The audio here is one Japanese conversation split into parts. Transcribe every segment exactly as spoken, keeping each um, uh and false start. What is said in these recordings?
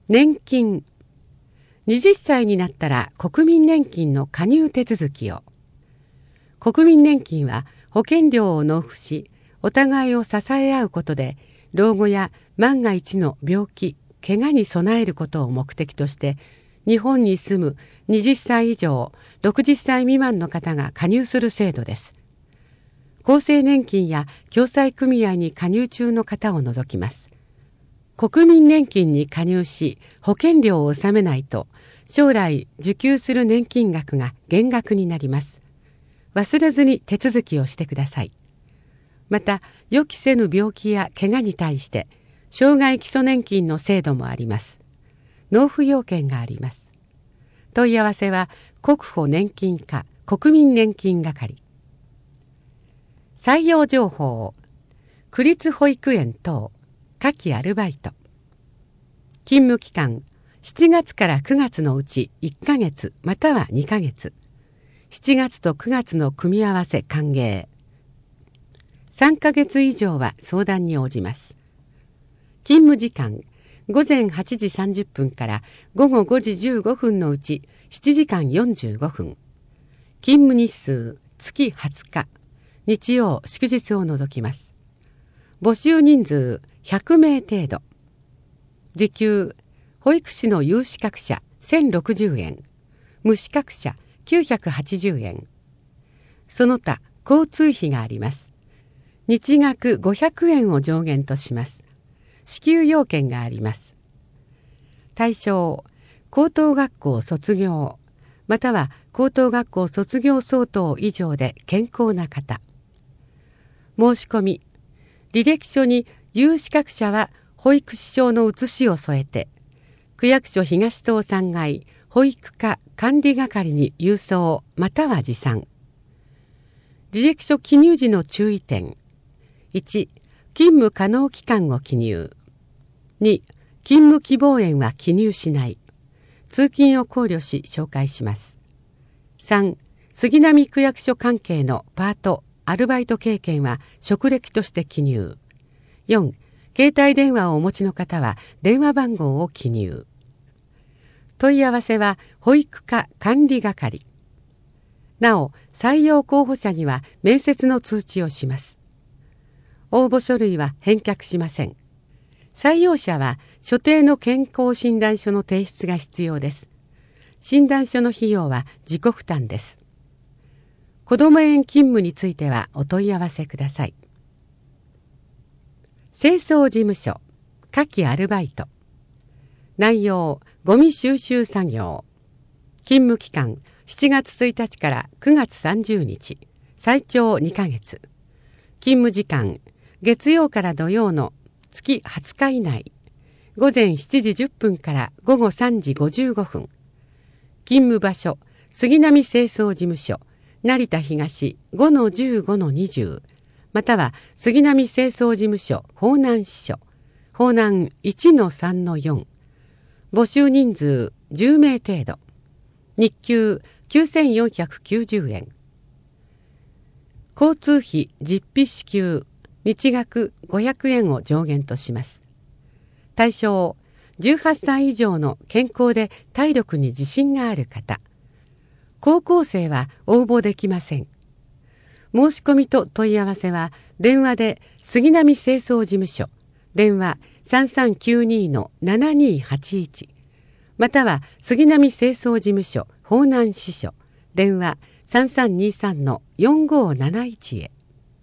年金。はたちになったら国民年金の加入手続きを。国民年金は保険料を納付し、お互いを支え合うことで、老後や万が一の病気、怪我に備えることを目的として、日本に住むはたち以上、ろくじゅっさい未満の方が加入する制度です。厚生年金や共済組合に加入中の方を除きます。国民年金に加入し、保険料を納めないと、将来受給する年金額が減額になります。忘れずに手続きをしてください。また、予期せぬ病気や怪我に対して、障害基礎年金の制度もあります。納付要件があります。問い合わせは、国保年金課国民年金係。採用情報。区立保育園等、夏季アルバイト。勤務期間、しちがつからくがつのうちいっかげつまたはにかげつ。しちがつとくがつの組み合わせ歓迎。さんかげつ以上は相談に応じます。勤務時間、ごぜんはちじさんじゅっぷんからごごごじじゅうごふんのうちななじかんよんじゅうごふん。勤務日数、月はつか。日曜、祝日を除きます。募集人数ひゃくめい程度。時給、保育士の有資格者せんろくじゅうえん、無資格者きゅうひゃくはちじゅうえん。その他、交通費があります。日額ごひゃくえんを上限とします。支給要件があります。対象、高等学校卒業、または高等学校卒業相当以上で健康な方。申し込み、履歴書に有資格者は保育士証の写しを添えて、区役所東棟さんがい保育課管理係に郵送または持参。履歴書記入時の注意点。いち、勤務可能期間を記入。に、勤務希望園は記入しない。通勤を考慮し紹介します。さん、杉並区役所関係のパート、アルバイト経験は職歴として記入。よん、携帯電話をお持ちの方は電話番号を記入。問い合わせは保育課管理係。なお、採用候補者には面接の通知をします。応募書類は返却しません。採用者は所定の健康診断書の提出が必要です。診断書の費用は自己負担です。こども園勤務についてはお問い合わせください。清掃事務所、夏季アルバイト。内容、ゴミ収集作業。勤務期間、しちがつついたちからくがつさんじゅうにち、最長にかげつ。勤務時間、月曜から土曜の月はつか以内。ごぜんしちじじゅっぷんからごごさんじごじゅうごふん。勤務場所、杉並清掃事務所、成田東 ごのじゅうごのにじゅう、または杉並清掃事務所方南支所、方南 いちのさんのよん。募集人数じゅうめい程度。日給きゅうせんよんひゃくきゅうじゅうえん。交通費実費支給、日額ごひゃくえんを上限とします。対象、じゅうはっさい以上の健康で体力に自信がある方。高校生は応募できません。申し込みと問い合わせは電話で杉並清掃事務所、電話 さんさんきゅうにのななにはちいち、または杉並清掃事務所方南支所、電話 さんさんにさんのよんごなないち へ。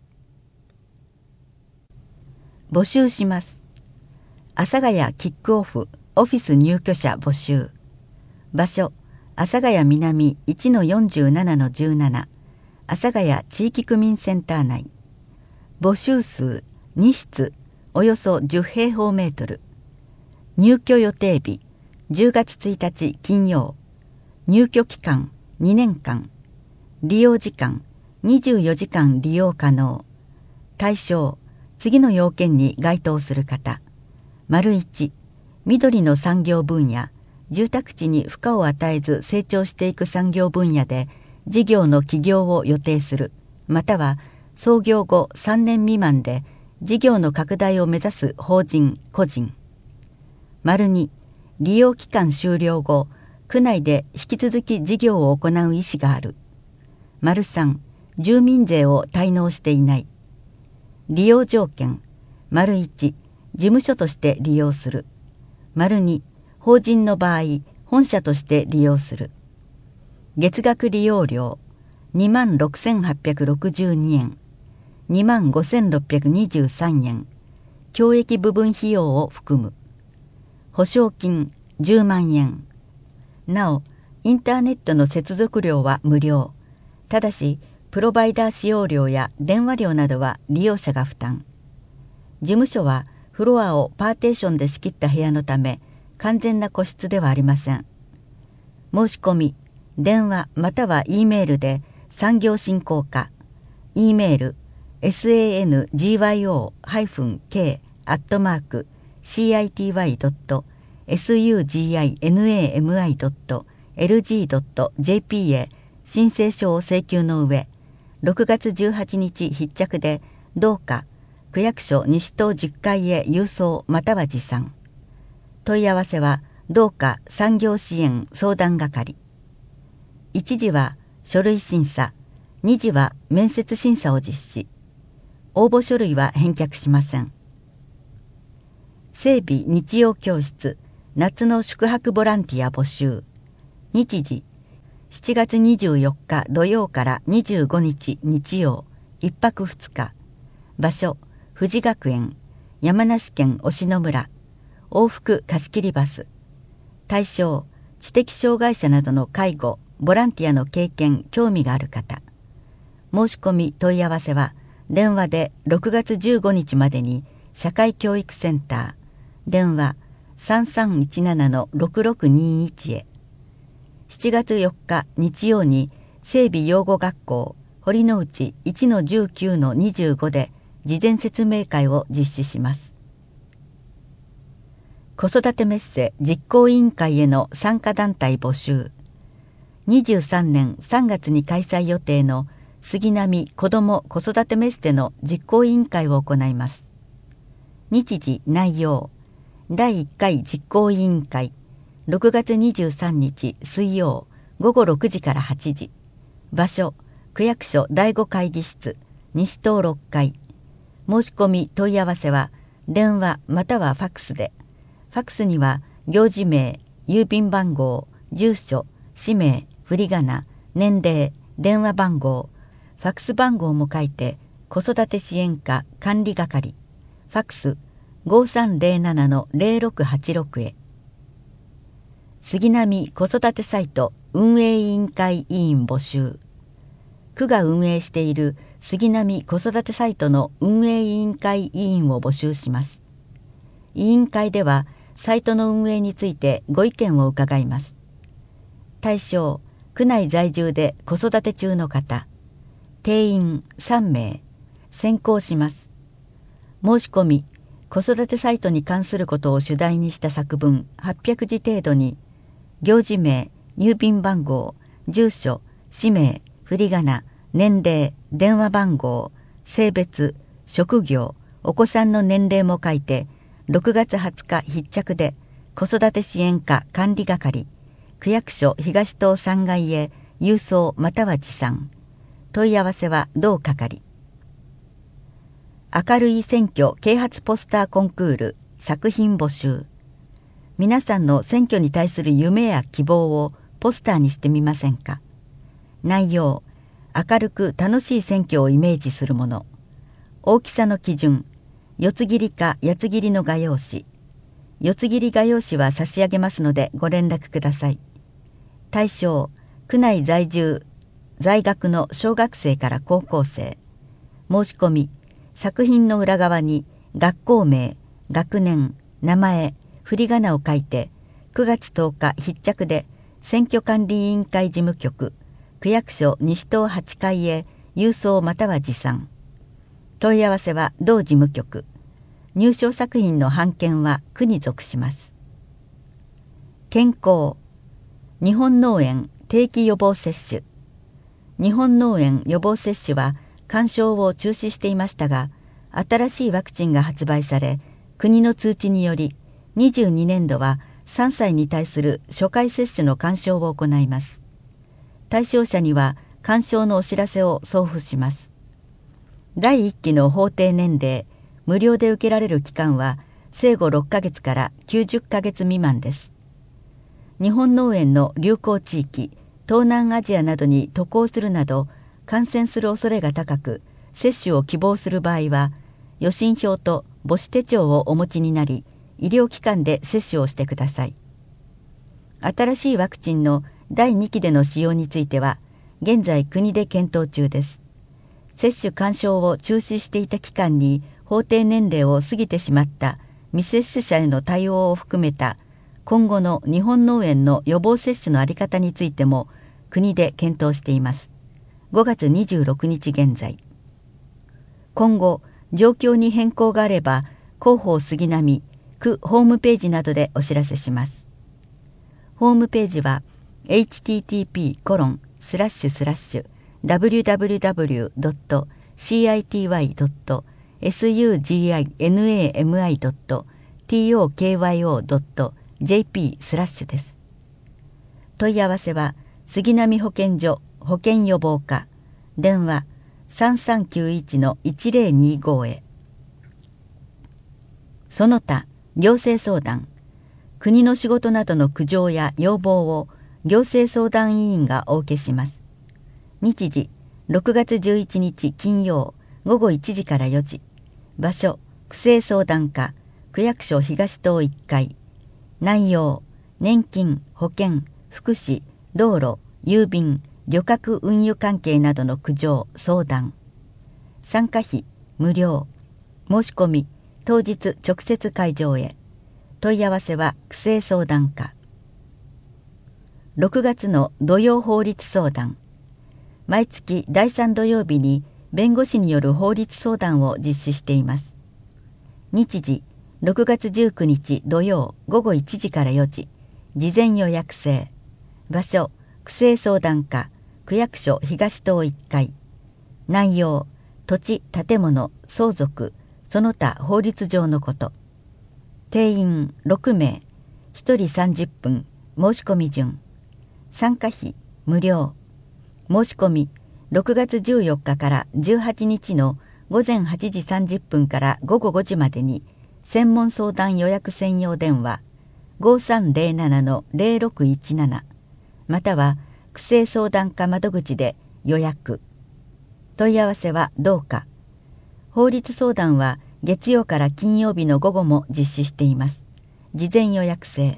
募集します。阿佐ヶ谷キックオフオフィス入居者募集。場所、阿佐ヶ谷南 いちのよんじゅうななのじゅうなな、阿佐ヶ谷地域区民センター内。募集数にしつ、およそじゅうへいほうメートル。入居予定日じゅうがつついたち金曜。入居期間にねんかん。利用時間にじゅうよじかん利用可能。対象、次の要件に該当する方。丸いち、緑の産業分野、住宅地に負荷を与えず成長していく産業分野で事業の起業を予定する、または創業後さんねん未満で事業の拡大を目指す法人・個人。丸に、 利用期間終了後、区内で引き続き事業を行う意思がある。丸さん、住民税を滞納していない。利用条件。丸いち、事務所として利用する。丸に、法人の場合、本社として利用する。月額利用料、にまんろくせんはっぴゃくろくじゅうにえん、にまんごせんろっぴゃくにじゅうさんえん、教益部分費用を含む。保証金じゅうまんえん。なお、インターネットの接続料は無料。ただし、プロバイダー使用料や電話料などは利用者が負担。事務所はフロアをパーテーションで仕切った部屋のため、完全な個室ではありません。申し込み、電話または E メールで産業振興課、E メール サンギョ -k アットマーク シーアイティーワイドットスグマミドットエルジードットジェーピー へ申請書を請求の上、ろくがつじゅうはちにち必着でどうか区役所西棟じゅっかいへ郵送または持参。問い合わせはどうか産業支援相談係。いちじは書類審査、にじは面接審査を実施。応募書類は返却しません。整備日曜教室、夏の宿泊ボランティア募集。日時、しちがつにじゅうよっか土曜からにじゅうごにち日曜、いっぱくふつか。場所、富士学園、山梨県忍野村。往復貸し切りバス。対象、知的障害者などの介護、ボランティアの経験、興味がある方。申し込み問い合わせは電話でろくがつじゅうごにちまでに社会教育センター電話 さんさんいちななのろくろくにいち へ。しちがつよっか日曜に整備養護学校堀之内 いちのじゅうきゅうのにじゅうご で事前説明会を実施します。子育てメッセ実行委員会への参加団体募集。にじゅうさんねんさんがつに開催予定の杉並子ども子育てメッセの実行委員会を行います。日時内容、だいいっかい実行委員会、ろくがつにじゅうさんにち水曜ごごろくじからはちじ。場所、区役所だいご会議室、西棟ろっかい。申し込み問い合わせは電話またはファックスで。ファックスには行事名、郵便番号、住所、氏名、振り仮名、年齢、電話番号、ファックス番号も書いて子育て支援課管理係、ファックス ごさんぜろななのぜろろくはちろく へ。杉並子育てサイト運営委員会委員募集。区が運営している杉並子育てサイトの運営委員会委員を募集します。委員会ではサイトの運営についてご意見を伺います。対象、区内在住で子育て中の方。定員さんめい。選考します。申し込み、子育てサイトに関することを主題にした作文はっぴゃくじ程度に、行事名、郵便番号、住所、氏名、振り仮名、年齢、電話番号、性別、職業、お子さんの年齢も書いて、ろくがつはつか必着で子育て支援課管理係、区役所東棟さんがいへ郵送または持参。問い合わせは同係。明るい選挙啓発ポスターコンクール作品募集。皆さんの選挙に対する夢や希望をポスターにしてみませんか。内容、明るく楽しい選挙をイメージするもの。大きさの基準、四つ切りか八つ切りの画用紙。四つ切り画用紙は差し上げますのでご連絡ください。対象、区内在住、在学の小学生から高校生。申し込み、作品の裏側に学校名、学年、名前、振り仮名を書いて、くがつとおか必着で選挙管理委員会事務局、区役所西棟はちかいへ郵送または持参。問い合わせは同事務局。入賞作品の版権は区に属します。健康、日本脳炎定期予防接種。日本脳炎予防接種は勧奨を中止していましたが、新しいワクチンが発売され、国の通知によりにじゅうにねんどはさんさいに対する初回接種の勧奨を行います。対象者には勧奨のお知らせを送付します。だいいっきの法定年齢、無料で受けられる期間は生後ろっかげつからきゅうじゅっかげつ未満です。日本脳炎の流行地域、東南アジアなどに渡航するなど感染する恐れが高く、接種を希望する場合は予診票と母子手帳をお持ちになり、医療機関で接種をしてください。新しいワクチンのだいにきでの使用については現在国で検討中です。接種勧奨を中止していた期間に法定年齢を過ぎてしまった未接種者への対応を含めた今後の日本脳炎の予防接種の在り方についても国で検討しています。ごがつにじゅうろくにち現在。今後状況に変更があれば広報杉並区ホームページなどでお知らせします。ホームページは エイチティーティーピーコロンスラッシュスラッシュダブリューダブリューダブリュードットシーアイティーワイドットエスユージーアイエヌエーエムアイドットティーオーケーワイオードットジェーピースラッシュです。問い合わせは杉並保健所保健予防課電話 さんさんきゅういちのいちぜろにご へ。その他行政相談、国の仕事などの苦情や要望を行政相談委員がお受けします。日時ろくがつじゅういちにち金曜ごごいちじからよじ。場所区政相談課区役所東棟いっかい。内容年金、保険、福祉、道路、郵便、旅客運輸関係などの苦情相談。参加費無料。申し込み当日直接会場へ。問い合わせは区政相談課。ろくがつの土曜法律相談。毎月だいさん土曜日に弁護士による法律相談を実施しています。日時ろくがつじゅうくにち土曜ごごいちじからよじ。事前予約制。場所区政相談課区役所東棟いっかい。内容土地、建物、相続、その他法律上のこと。定員ろくめい、ひとりさんじゅっぷん、申し込み順。参加費無料。申し込みろくがつじゅうよっかからじゅうはちにちのごぜんはちじさんじゅっぷんからごごごじまでに専門相談予約専用電話 ごさんぜろななのぜろろくいちなな または区政相談課窓口で予約。問い合わせはどうか。法律相談は月曜から金曜日の午後も実施しています。事前予約制。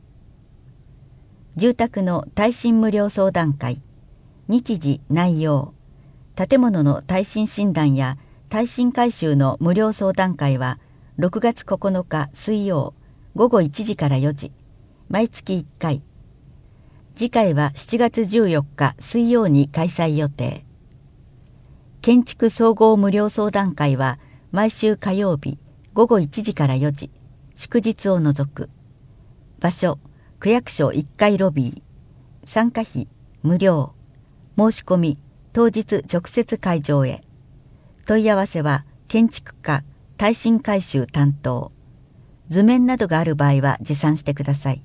住宅の耐震無料相談会。日時内容。建物の耐震診断や耐震改修の無料相談会はろくがつここのか水曜ごごいちじからよじ。毎月いっかい。次回はしちがつじゅうよっか水曜に開催予定。建築総合無料相談会は毎週火曜日ごごいちじからよじ。祝日を除く。場所区役所いっかいロビー。参加費無料。申し込み当日直接会場へ。問い合わせは建築課耐震改修担当。図面などがある場合は持参してください。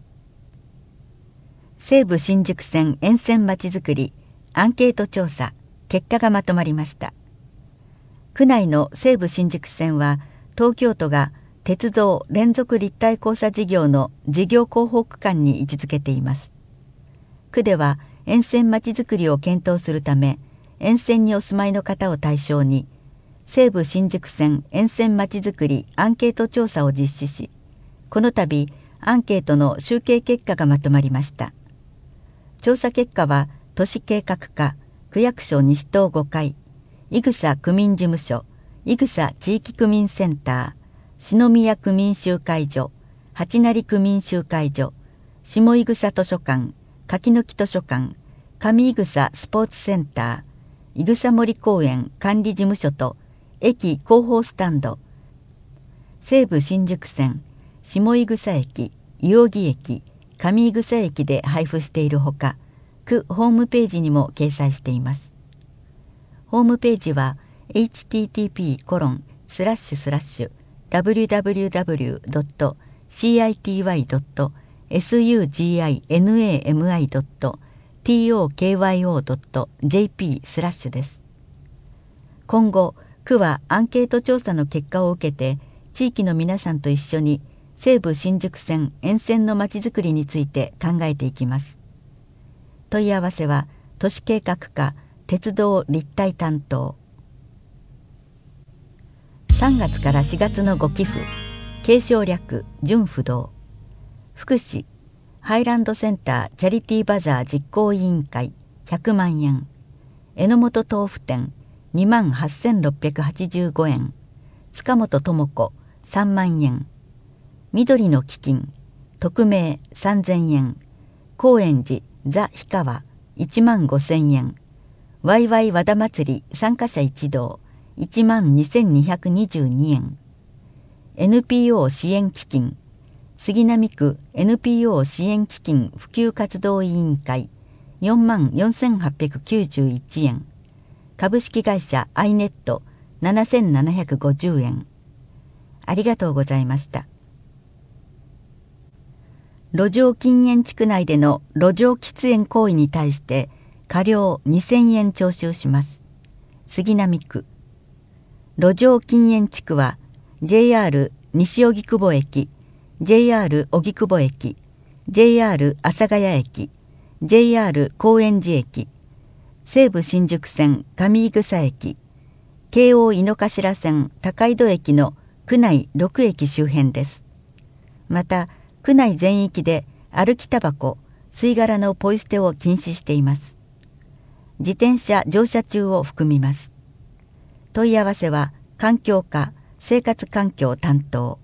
西武新宿線沿線まちづくりアンケート調査結果がまとまりました。区内の西武新宿線は東京都が鉄道連続立体交差事業の事業広報区間に位置づけています。区では沿線まちづくりを検討するため沿線にお住まいの方を対象に西武新宿線沿線まちづくりアンケート調査を実施し、この度アンケートの集計結果がまとまりました。調査結果は都市計画課区役所西棟ごかい、伊草区民事務所、伊草地域区民センター、篠宮区民集会所、八成区民集会所、下伊草図書館、柿の木図書館、上伊草スポーツセンター、伊草森公園管理事務所と駅広報スタンド、西武新宿線、下伊草駅、伊予木駅、上伊草駅で配布しているほか、区ホームページにも掲載しています。ホームページは エイチティーティーピーコロンスラッシュスラッシュダブリューダブリューダブリュードットシーアイティーワイドットエスユージーアイエヌエーエムアイドットトーカイオードットジェーピー スラッシュです。今後、区はアンケート調査の結果を受けて、地域の皆さんと一緒に西武新宿線沿線のまちづくりについて考えていきます。問い合わせは都市計画課鉄道立体担当。さんがつからしがつのご寄付、継承略純不動。福祉ハイランドセンターチャリティーバザー実行委員会ひゃくまんえん、榎本豆腐店にまんはっせんろっぴゃくはちじゅうごえん、塚本智子さんまんえん、緑の基金匿名さんぜんえん、高円寺ザ・氷川いちまんごせんえん、ワイワイ和田祭り参加者一同いちまんにせんにひゃくにじゅうにえん、エヌピーオー 支援基金杉並区 エヌピーオー 支援基金普及活動委員会よんまんよんせんはっぴゃくきゅうじゅういちえん、株式会社アイネットななせんななひゃくごじゅうえん。ありがとうございました。路上禁煙地区内での路上喫煙行為に対して過料にせんえん徴収します。杉並区。路上禁煙地区は ジェイアール 西荻窪駅、ジェイアール 荻窪駅、ジェイアール 阿佐ヶ谷駅、ジェイアール 高円寺駅、西武新宿線上井草駅、京王井の頭線高井戸駅の区内ろく駅周辺です。また、区内全域で歩きタバコ、吸い殻のポイ捨てを禁止しています。自転車乗車中を含みます。問い合わせは環境課生活環境担当